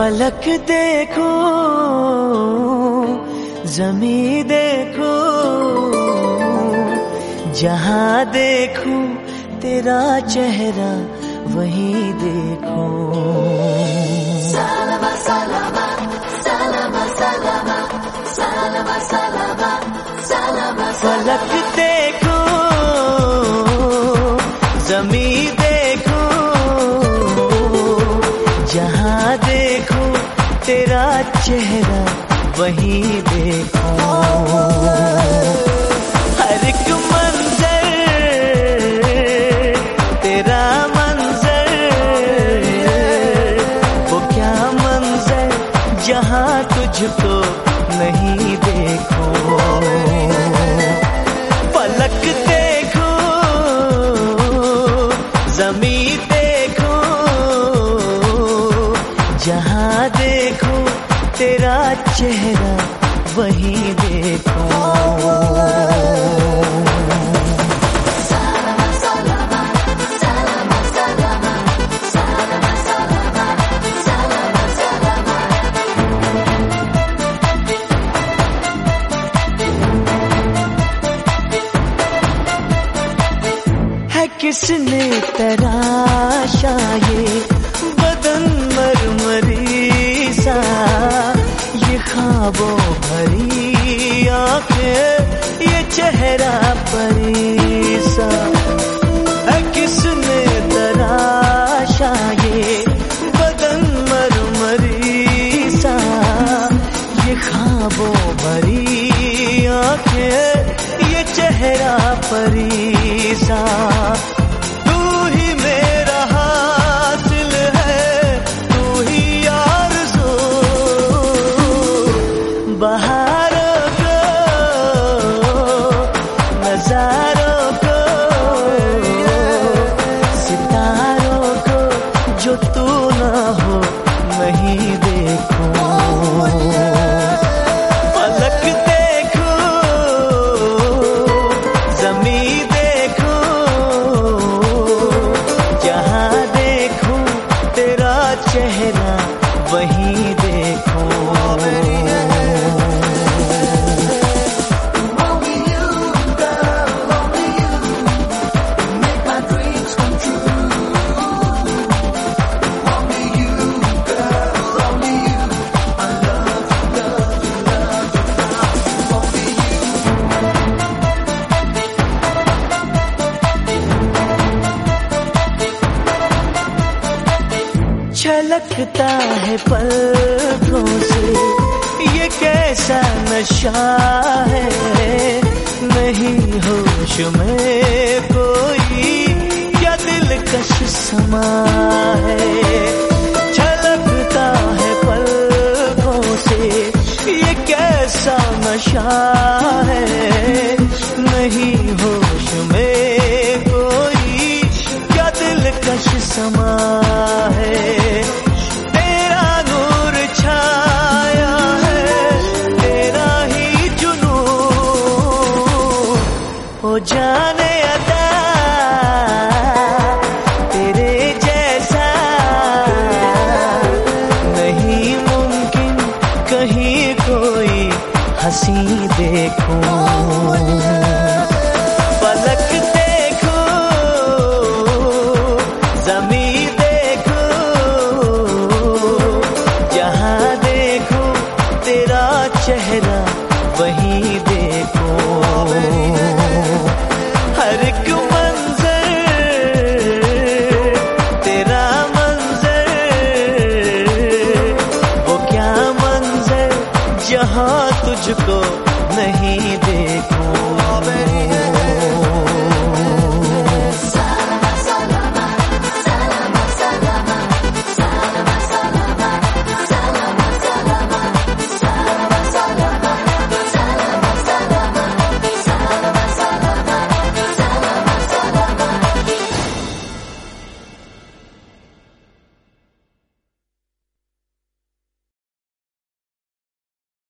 फलक देखो, ज़मीं देखो, जहाँ देखूं तेरा चेहरा वहीं देखो। सलामा सलामा सलामा सलामा सलामा सलामा सलामा। फलक देखो, ज़मीं देखो, जहाँ देखो तेरा चेहरा वहीं देखो। हर एक मंजर तेरा मंजर, वो क्या मंजर जहाँ तुझको नहीं देखो। फलक देखो, ज़मीं देखो, जहाँ देखो तेरा चेहरा वहीं देखो। सलामा सलामा सलामा सलामा सलामा सलामा सलामा सलामा। है किसने तराशा ये बदन मरमरी सा, ये ख्वाबों भरी आंखें, ये चेहरा परीसा। है किसने तराशा ये बदन मरमरी सा, ये ख्वाबों भरी आंखें, ये चेहरा परीसा। तू ही मेरा हासिल है, तू ही आरज़ू, बहारों को, नज़ारों को, सितारों को, जो तू ना हो नहीं देखो। फलक देखो, ज़मीं देखो, जहाँ देखो तेरा चेहरा वहीं देखो। Only you, girl, only you make my dreams come true. Only you, girl, only you. I love you, love you, love you, love you. Only you. छलकता है पलकों से ये कैसा नशा है, नहीं होश में कोई क्या दिलकश समा है। छलकता है पलकों से ये कैसा नशा है, नहीं होश में कोई क्या दिलकश समा है। तेरा नूर छाया है, तेरा ही जुनून, हो जाने अता तेरे जैसा नहीं मुमकिन कहीं कोई हंसी देखो। फलक देखो, ज़मीं देखो, जहाँ देखो तेरा चेहरा वहीं देखो। हर एक मंजर तेरा मंजर, वो क्या मंजर जहाँ तुझको नहीं देखो।